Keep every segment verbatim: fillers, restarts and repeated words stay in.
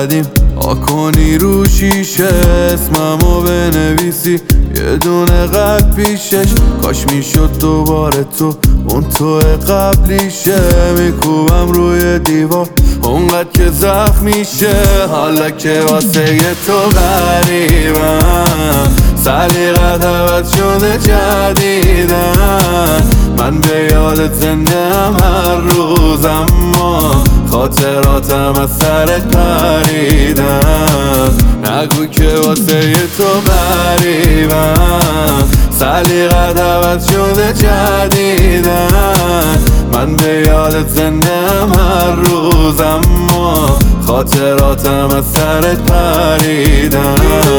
قدیم آکنی رو شیشه اسممو بنویسی یه دونه قلب پیشش کاش میشد دوباره تو اون تو قبلیشه میکوبم روی دیوار اونقدر که زخم میشه حالا که واسه تو غریبم سلیقت عوض شده جدیدن من به یادت زنده هم هر روز اما خاطراتم از سرت پریدن نگو که واسه تو غریبم سلیقت عوض شده جدیدن من به یادت زنده هم هر روز اما خاطراتم از سرت پریدن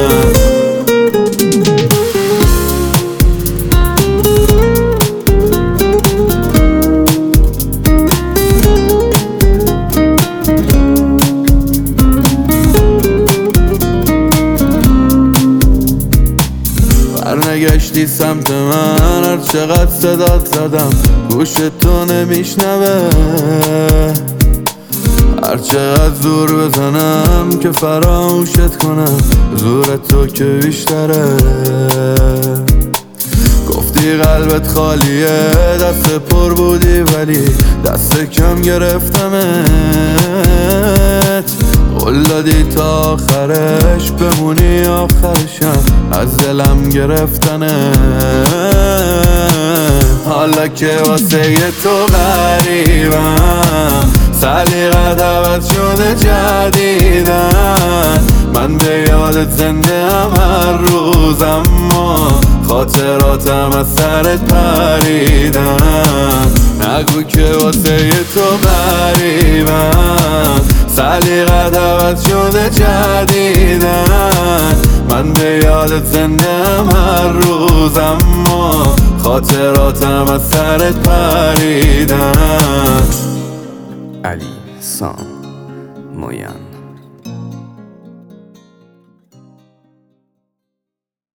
برنگشتی سمت من هر چقدر صدات زدم گوشت تو نمیشنوه هر چقدر زور بزنم که فراموشت کنم زور تو که بیشتره گفتی قلبت خالیه دست پر بودی ولی دست کم گرفتمت قول دادی تا آخرش بمونی آخرشم از دلم گرفتنه حالا که واسه تو غریبم سلیقت عوض شده جدیدن من به یادت زنده هم هر روز اما خاطراتم از سرت پریدن نگو که واسه تو غریبم سلیقت عوض شده جدیدن من به یادت زنده هم هر روز اما خاطراتم از سرت پریدن علی سام مویان